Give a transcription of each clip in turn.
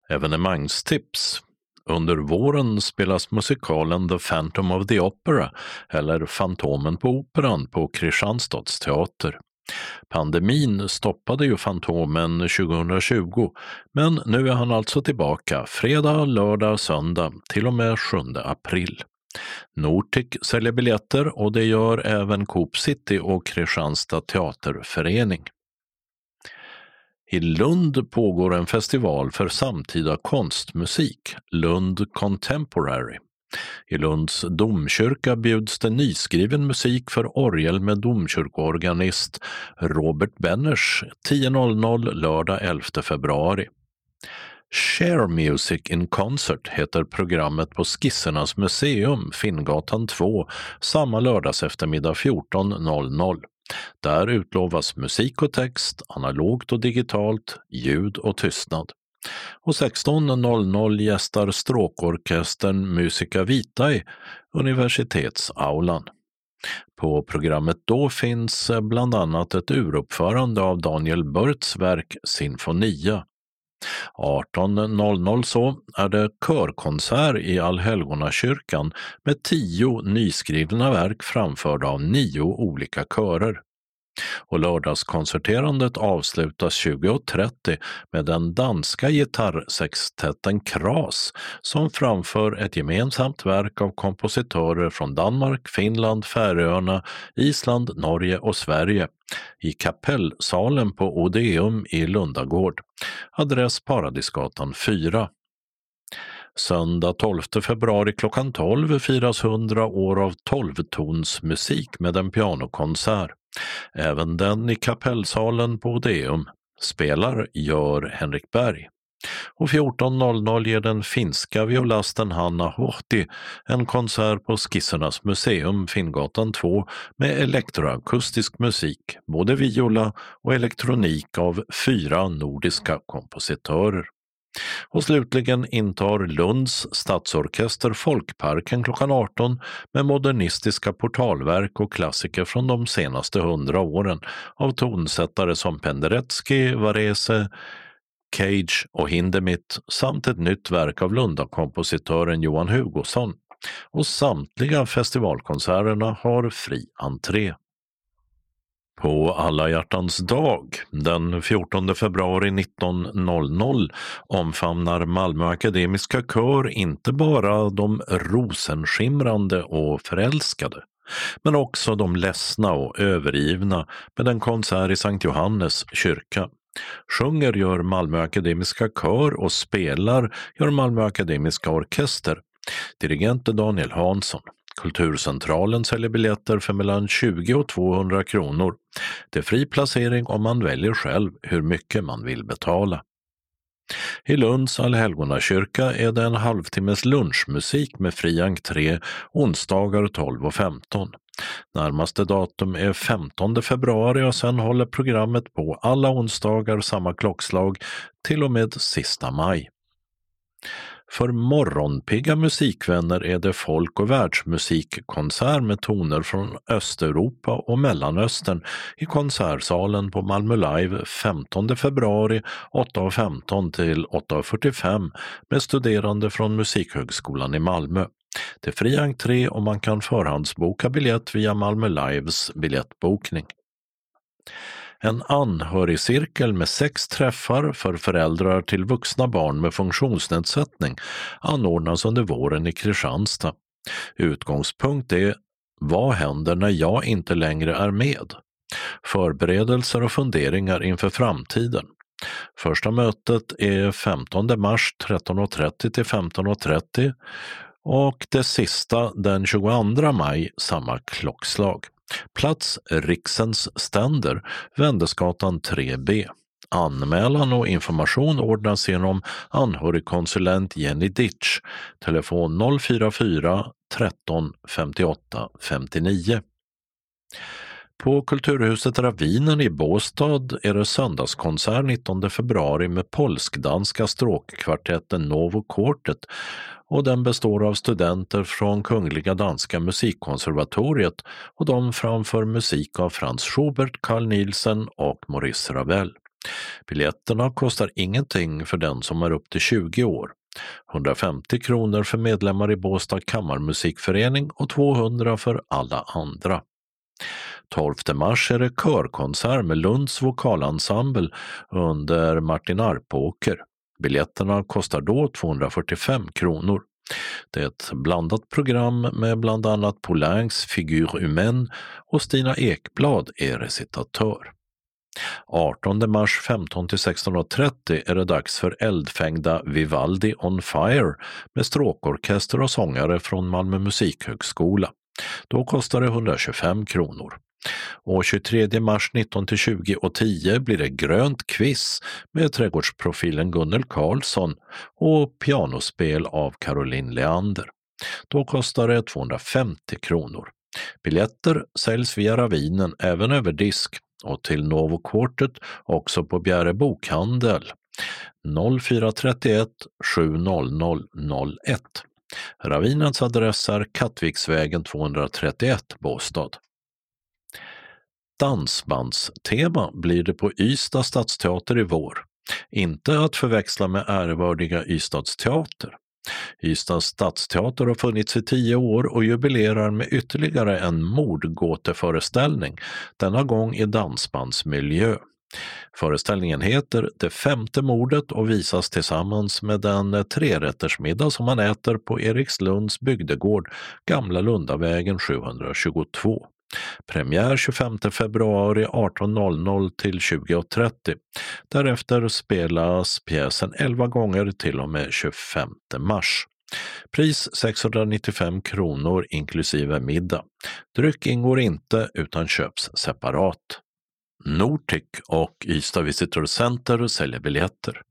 Evenemangstips. Under våren spelas musikalen The Phantom of the Opera, eller Fantomen på Operan, på Kristianstads teater. Pandemin stoppade ju Fantomen 2020, men nu är han alltså tillbaka fredag, lördag, söndag till och med 7 april. Nortic säljer biljetter och det gör även Coop City och Kristianstad teaterförening. I Lund pågår en festival för samtida konstmusik, Lund Contemporary. I Lunds domkyrka bjuds det nyskriven musik för orgel med domkyrkoorganist Robert Benners 10.00 lördag 11 februari. Share Music in Concert heter programmet på Skissernas museum, Finngatan 2, samma lördags eftermiddag 14.00. Där utlovas musik och text, analogt och digitalt, ljud och tystnad. Och 16.00 gästar stråkorkestern Musica Vitae, universitetsaulan. På programmet då finns bland annat ett uruppförande av Daniel Börts verk Sinfonia. 18.00 så är det körkonsert i Allhelgonakyrkan med 10 nyskrivna verk framförda av 9 olika körer. Och lördagskonserterandet avslutas 20.30 med den danska gitarrsextetten Kras som framför ett gemensamt verk av kompositörer från Danmark, Finland, Färöarna, Island, Norge och Sverige i kapellsalen på Odeum i Lundagård. Adress Paradisgatan 4. Söndag 12 februari klockan 12 firas 100 år av 12-tonsmusik med en pianokonsert. Även den i kapellsalen på Odeum. Spelar gör Henrik Berg. Och 14.00 ger den finska violasten Hanna Hohti en konsert på Skissernas museum, Finngatan 2, med elektroakustisk musik, både viola och elektronik av 4 nordiska kompositörer. Och slutligen intar Lunds stadsorkester Folkparken klockan 18 med modernistiska portalverk och klassiker från de senaste 100 åren av tonsättare som Penderecki, Varese, Cage och Hindemith samt ett nytt verk av Lundakompositören Johan Hugosson. Och samtliga festivalkonserterna har fri entré. På Alla hjärtans dag, den 14 februari 19.00, omfamnar Malmö Akademiska Kör inte bara de rosenskimrande och förälskade, men också de ledsna och övergivna med en konsert i Sankt Johannes kyrka. Sjunger gör Malmö Akademiska Kör och spelar gör Malmö Akademiska Orkester. Dirigent är Daniel Hansson. Kulturcentralen säljer biljetter för mellan 20 och 200 kronor. Det är fri placering om man väljer själv hur mycket man vill betala. I Lunds Allhelgonakyrka är det en halvtimmes lunchmusik med fri entré onsdagar 12.15. Närmaste datum är 15 februari och sen håller programmet på alla onsdagar samma klockslag till och med sista maj. För morgonpigga musikvänner är det folk- och världsmusikkonsert med toner från Östeuropa och Mellanöstern i konsertsalen på Malmö Live 15 februari 8.15 till 8.45 med studerande från Musikhögskolan i Malmö. Det är fri entré och man kan förhandsboka biljett via Malmö Lives biljettbokning. En anhörigcirkel med 6 träffar för föräldrar till vuxna barn med funktionsnedsättning anordnas under våren i Kristianstad. Utgångspunkt är: vad händer när jag inte längre är med? Förberedelser och funderingar inför framtiden. Första mötet är 15 mars 13.30 till 15.30 och det sista den 22 maj samma klockslag. Plats Riksens ständer, Vändesgatan 3B. Anmälan och information ordnas genom anhörigkonsulent Jenny Ditch, telefon 044 13 58 59. På Kulturhuset Ravinen i Båstad är det söndagskonsert 19 februari med polsk-danska stråkkvartetten Novo Quartet och den består av studenter från Kungliga Danska Musikkonservatoriet och de framför musik av Franz Schubert, Carl Nielsen och Maurice Ravel. Biljetterna kostar ingenting för den som är upp till 20 år. 150 kronor för medlemmar i Båstad kammarmusikförening och 200 för alla andra. 12 mars är det körkonsert med Lunds vokalensemble under Martin Arpåker. Biljetterna kostar då 245 kronor. Det är ett blandat program med bland annat Poulains Figure humaine och Stina Ekblad är recitatör. 18 mars 15-16.30 är det dags för eldfängda Vivaldi on Fire med stråkorkester och sångare från Malmö musikhögskola. Då kostar det 125 kronor. Och 23 mars 19-20 och 10 blir det grönt quiz med trädgårdsprofilen Gunnel Karlsson och pianospel av Caroline Leander. Då kostar det 250 kronor. Biljetter säljs via Ravinen även över disk och till Novokortet också på Bjäre bokhandel 0431 700 01. Ravinens adress är Kattviksvägen 231 Båstad. Dansbandstema blir det på Ystad stadsteater i vår. Inte att förväxla med ärevördiga Ystadsteater. Ystads stadsteater har funnits i 10 år och jubilerar med ytterligare en mordgåteföreställning, denna gång i dansbandsmiljö. Föreställningen heter Det femte mordet och visas tillsammans med den 3-rättersmiddag som man äter på Erikslunds bygdegård, Gamla Lundavägen 722. Premiär 25 februari 18.00 till 20.30. Därefter spelas pjäsen 11 gånger till och med 25 mars. Pris 695 kronor inklusive middag. Dryck ingår inte utan köps separat. Nortic och Ystad Visitor Center säljer biljetter.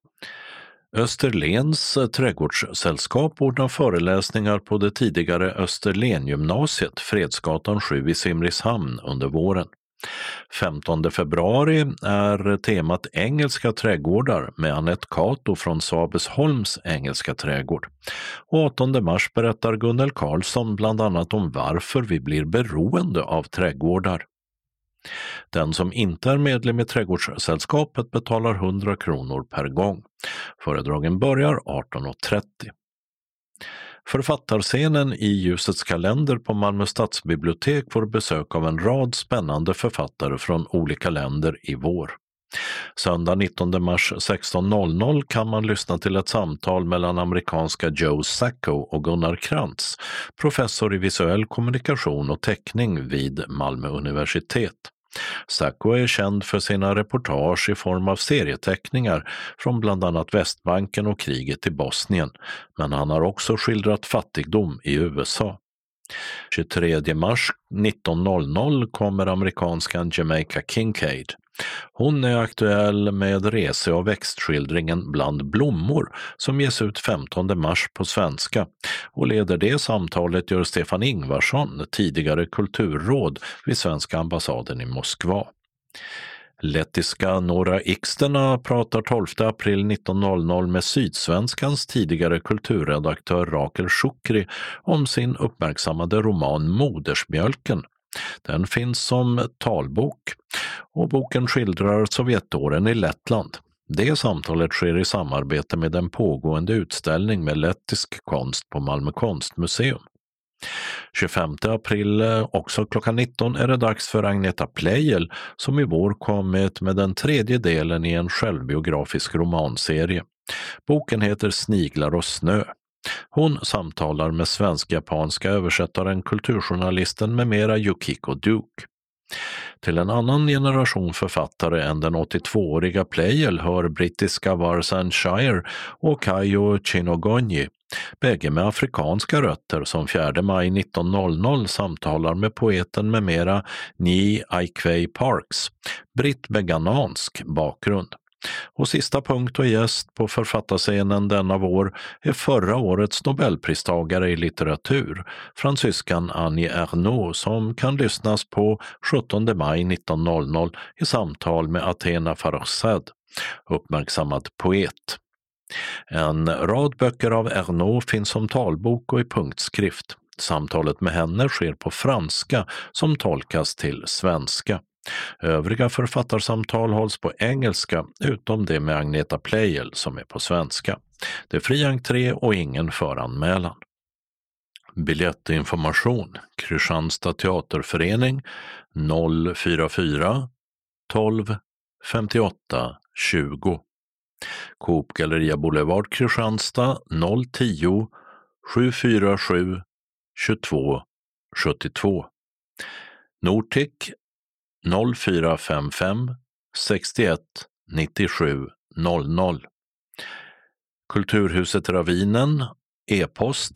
Österlens trädgårdssällskap ordnar föreläsningar på det tidigare Österlengymnasiet, Fredsgatan 7 i Simrishamn under våren. 15 februari är temat Engelska trädgårdar med Annette Kato från Sabesholms engelska trädgård. Och 8 mars berättar Gunnel Karlsson bland annat om varför vi blir beroende av trädgårdar. Den som inte är medlem i Trädgårdssällskapet betalar 100 kronor per gång. Föredragen börjar 18.30. Författarscenen i Ljusets kalender på Malmö stadsbibliotek får besök av en rad spännande författare från olika länder i vår. Söndag 19 mars 16.00 kan man lyssna till ett samtal mellan amerikanska Joe Sacco och Gunnar Krantz, professor i visuell kommunikation och teckning vid Malmö universitet. Sacco är känd för sina reportage i form av serieteckningar från bland annat Västbanken och kriget i Bosnien, men han har också skildrat fattigdom i USA. 23 mars 19.00 kommer amerikanskan Jamaica Kincaid. Hon är aktuell med rese- och växtskildringen Bland blommor som ges ut 15 mars på svenska, och leder det samtalet gör Stefan Ingvarsson, tidigare kulturråd vid svenska ambassaden i Moskva. Lettiska Nora Ikstena pratar 12 april 19.00 med Sydsvenskans tidigare kulturredaktör Rakel Shukri om sin uppmärksammade roman Modersmjölken. Den finns som talbok och boken skildrar Sovjetåren i Lettland. Det samtalet sker i samarbete med en pågående utställning med lettisk konst på Malmö konstmuseum. 25 april, också klockan 19, är det dags för Agneta Pleijel som i vår kommit med den 3:e delen i en självbiografisk romanserie. Boken heter Sniglar och snö. Hon samtalar med svensk-japanska översättaren, kulturjournalisten med mera Yukiko Duke. Till en annan generation författare än den 82-åriga Pleijel hör brittiska Warsan Shire och Kayo Chinogonyi, bägge med afrikanska rötter, som 4 maj 19.00 samtalar med poeten med mera Ni Aikwei Parks, britt med ghanansk bakgrund. Och sista punkt och gäst på författarscenen denna vår är förra årets Nobelpristagare i litteratur, fransyskan Annie Ernaux, som kan lyssnas på 17 maj 19.00 i samtal med Athena Farrokhzad, uppmärksammad poet. En rad böcker av Ernaux finns som talbok och i punktskrift. Samtalet med henne sker på franska som tolkas till svenska. Övriga författarsamtal hålls på engelska utom det med Agneta Pleijel som är på svenska. Det är fri entré och ingen föranmälan. Biljettinformation: Kristianstad teaterförening 044 12 58 20. Coop Galleria Boulevard Kristianstad 010 747 22 72. Nortic 0455 61 97 00. Kulturhuset Ravinen, e-post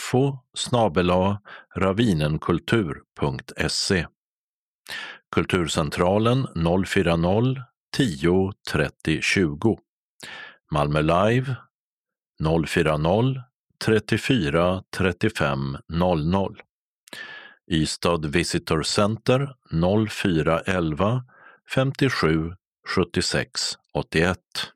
info@ravinenkultur.se. Kulturcentralen 040 10 30 20. Malmö Live 040 34 35 00. Ystad Visitor Center 0411 57 76 81.